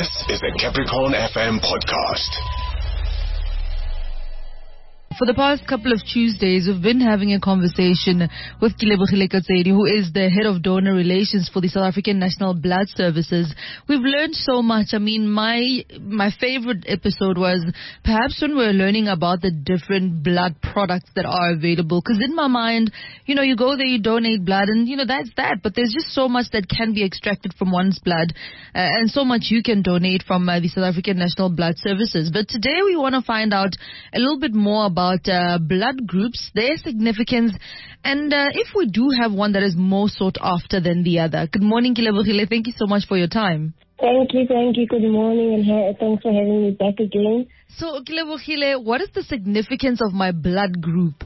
This is the Capricorn FM podcast. For the past couple of Tuesdays, we've been having a conversation with Kilebogile Katsedi, who is the head of donor relations for the South African National Blood Services. We've learned so much. I mean, my favorite episode was perhaps when we were learning about the different blood products that are available. Because in my mind, you go there, you donate blood, and that's that. But there's just so much that can be extracted from one's blood, and so much you can donate from the South African National Blood Services. But today we want to find out a little bit more about blood groups, their significance, and if we do have one that is more sought after than the other. Good morning, Kilebogile. Thank you so much for your time. Thank you. Good morning, and thanks for having me back again. So, Kilebogile, what is the significance of my blood group?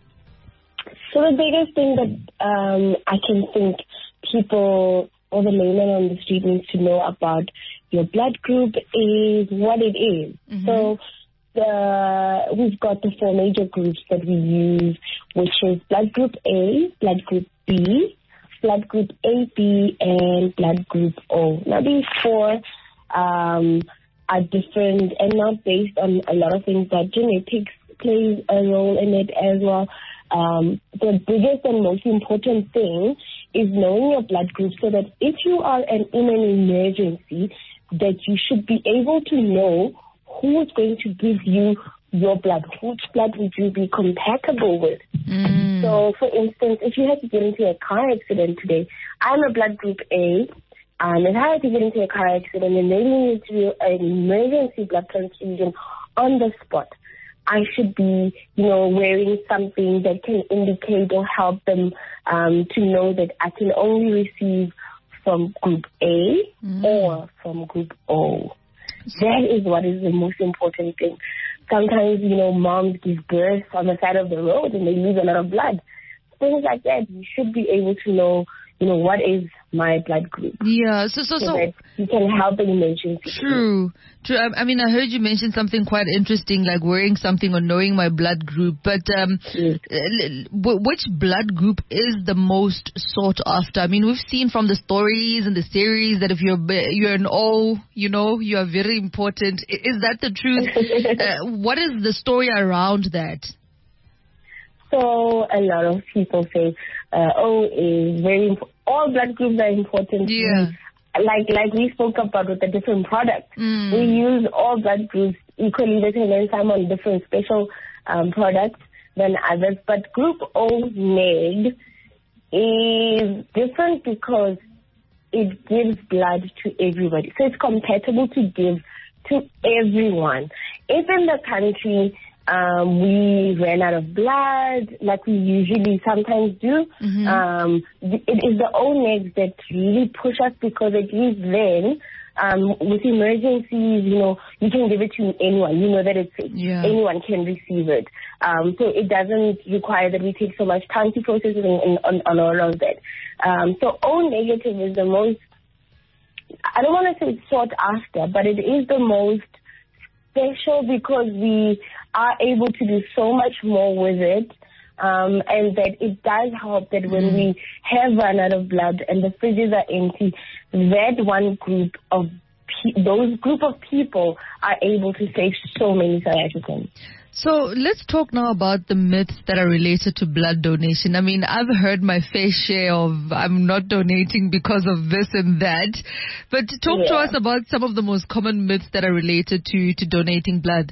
So the biggest thing that I can think people or the layman on the street needs to know about your blood group is what it is. Mm-hmm. So we've got the four major groups that we use, which is blood group A, blood group B, blood group AB, and blood group O. Now these four are different and not based on a lot of things, that genetics plays a role in it as well. The biggest and most important thing is knowing your blood group, so that if you are in an emergency, that you should be able to know who is going to give you your blood, which blood would you be compatible with. So, for instance, if you had to get into a car accident today, I'm a blood group A, if I had to get into a car accident and they need to do an emergency blood transfusion on the spot, I should be, wearing something that can indicate or help them to know that I can only receive from group A or from group O. That is what is the most important thing. Sometimes, moms give birth on the side of the road and they lose a lot of blood. Things like that, you should be able to know, what is my blood group. Yeah, so that you can help in emergency. True. I mean, I heard you mention something quite interesting, like wearing something or knowing my blood group. But which blood group is the most sought after? I mean, we've seen from the stories and the series that if you're an O, you are very important. Is that the truth? What is the story around that? So a lot of people say O is very important. All blood groups are important. Yeah. Like we spoke about with the different products. We use all blood groups equally, and some on different special products than others. But group O neg is different because it gives blood to everybody. So it's compatible to give to everyone. If in the country we ran out of blood, like we usually sometimes do, it is the O negs that really push us, because at least then, with emergencies, you can give it to anyone. You know that it's safe. Yeah. Anyone can receive it. So it doesn't require that we take so much time to process it and all of that. So O negative is the most, I don't want to say it's sought after, but it is the most special because we are able to do so much more with it, and that it does help that when we have run out of blood and the fridges are empty, that one group of those group of people are able to save so many South Africans. So let's talk now about the myths that are related to blood donation. I mean, I've heard my fair share of I'm not donating because of this and that. But talk to us about some of the most common myths that are related to donating blood.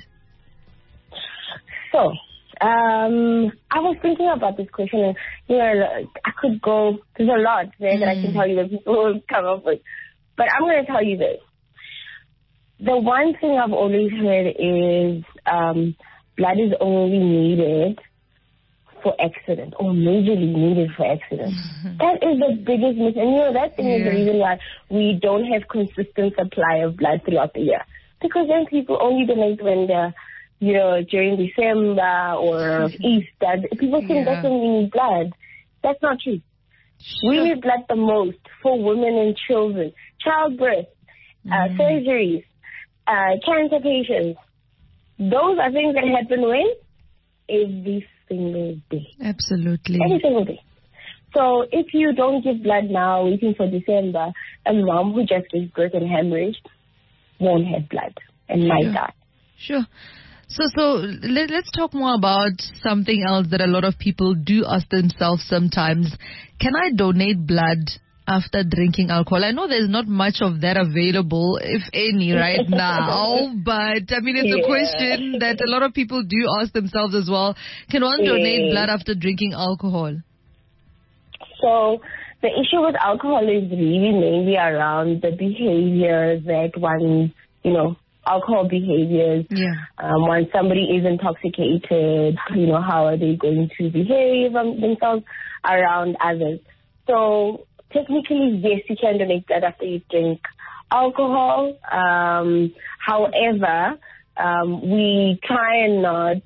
So, I was thinking about this question, and I could go, there's a lot there that I can tell you that people will come up with. But I'm going to tell you this. The one thing I've always heard is blood is only needed for accident, or majorly needed for accident. That is the biggest myth. And that thing is the reason why we don't have consistent supply of blood throughout the year. Because then people only donate when they're, during December or Easter. People think that's when we need blood. That's not true. Sure. We need blood the most for women and children, childbirth, surgeries, cancer patients. Those are things that happen when? Every single day. Absolutely. Every single day. So if you don't give blood now, waiting for December, a mom who just gave birth and hemorrhaged, won't have blood and might die. Sure. So let's talk more about something else that a lot of people do ask themselves sometimes. Can I donate blood after drinking alcohol? I know there's not much of that available, if any, right now, but I mean, it's a question that a lot of people do ask themselves as well. Can one donate blood after drinking alcohol? So the issue with alcohol is really mainly around the behaviors that one, alcohol behaviors. When somebody is intoxicated, how are they going to behave themselves around others? So technically, yes, you can donate blood after you drink alcohol. However, we try and not,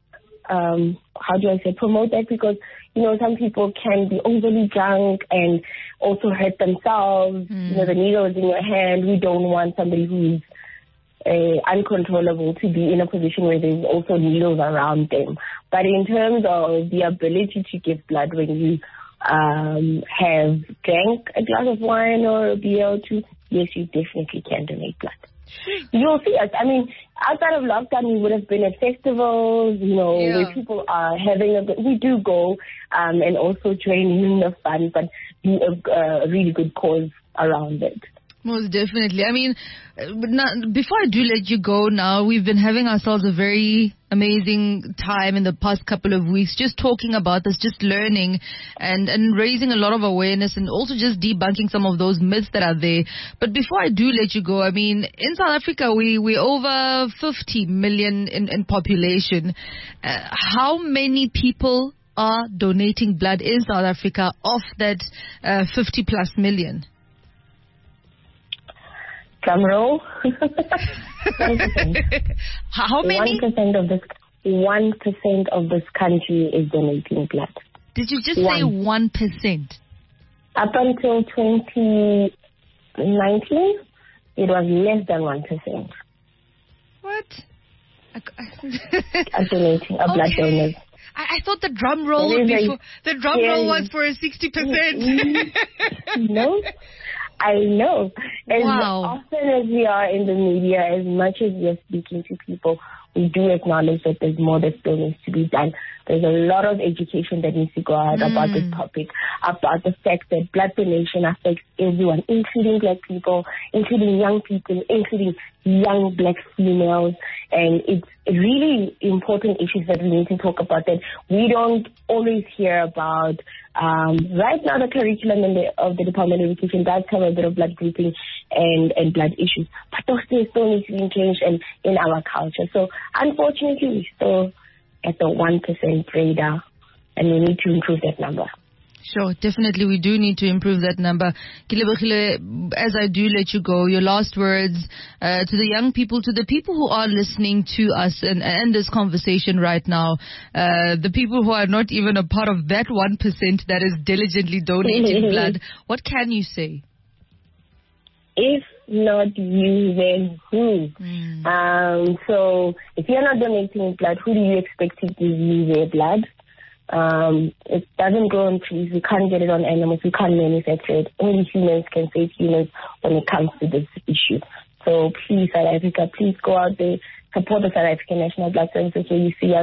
promote that, because, some people can be overly drunk and also hurt themselves. The needle is in your hand. We don't want somebody who's uncontrollable to be in a position where there's also needles around them. But in terms of the ability to give blood when you have drank a glass of wine or a beer or two, yes, you definitely can donate blood. You'll see us. I mean, outside of lockdown, we would have been at festivals, where people are having we do go and also join in the fun, but do a really good cause around it. Most definitely. I mean, now, before I do let you go now, we've been having ourselves a very amazing time in the past couple of weeks, just talking about this, just learning and raising a lot of awareness, and also just debunking some of those myths that are there. But before I do let you go, I mean, in South Africa, we're over 50 million in population. How many people are donating blood in South Africa of that 50 plus million? Drum roll. 1%. How many? 1% of this country is donating blood. Did you just say 1%? Up until 2019, it was less than 1%. What? Donating blood donors. I thought the drum roll would be for, the drum roll was for a 60%. No. I know. As often as we are in the media, as much as we're speaking to people, we do acknowledge that there's more that still needs to be done. There's a lot of education that needs to go out about this topic, about the fact that blood donation affects everyone, including black people, including young people, including young black females. And it's really important issues that we need to talk about that we don't always hear about. Right now, the curriculum of the Department of Education does cover a bit of blood grouping and blood issues, but those things still need to be changed in our culture. So unfortunately, we're still at the 1% radar, and we need to improve that number. Sure, definitely we do need to improve that number. Kilebogile, as I do let you go, your last words to the young people, to the people who are listening to us and this conversation right now, the people who are not even a part of that 1% that is diligently donating blood, what can you say? If not you, then who? So if you're not donating blood, who do you expect to give you their blood? It doesn't grow on trees. We can't get it on animals. We can't manufacture it. Only humans can save humans when it comes to this issue. So please, South Africa, please go out there, support the South African National Blood Services. Where you see us,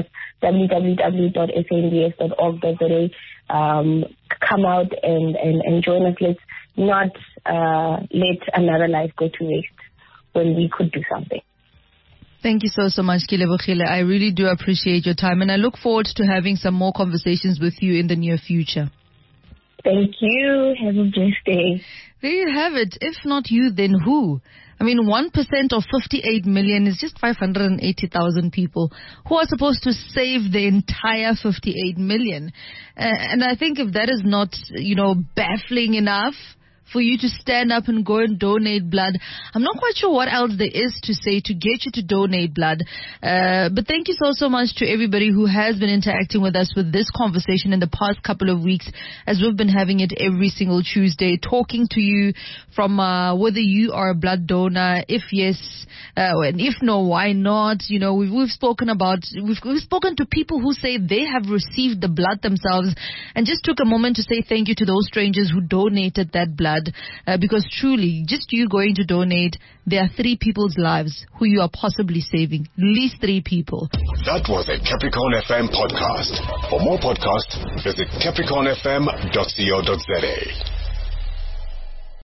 www.sands.org.za. Come out and join us. Let's not let another life go to waste when we could do something. Thank you so much, Kilebogile. I really do appreciate your time, and I look forward to having some more conversations with you in the near future. Thank you. Have a blessed day. There you have it. If not you, then who? I mean, 1% of 58 million is just 580,000 people who are supposed to save the entire 58 million. And I think if that is not, baffling enough for you to stand up and go and donate blood, I'm not quite sure what else there is to say to get you to donate blood. But thank you so much to everybody who has been interacting with us with this conversation in the past couple of weeks, as we've been having it every single Tuesday, talking to you from whether you are a blood donor, if yes, and if no, why not. We've spoken to people who say they have received the blood themselves, and just took a moment to say thank you to those strangers who donated that blood. blood, because truly, just you going to donate, there are 3 people's lives who you are possibly saving. At least 3 people. That was a Capricorn FM podcast. For more podcasts, visit capricornfm.co.za.